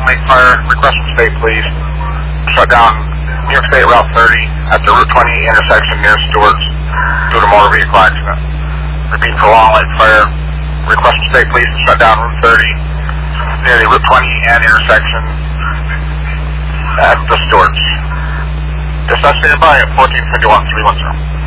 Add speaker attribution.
Speaker 1: Lake Fire, request from state police, shut down New York State Route 30 at the Route 20 intersection near Stewart's due to motor vehicle accident. Repeat for Long Lake Fire, request from state police to shut down Route 30 near the Route 20 and intersection at the Stewart's. Dispatch standby at 1451-310.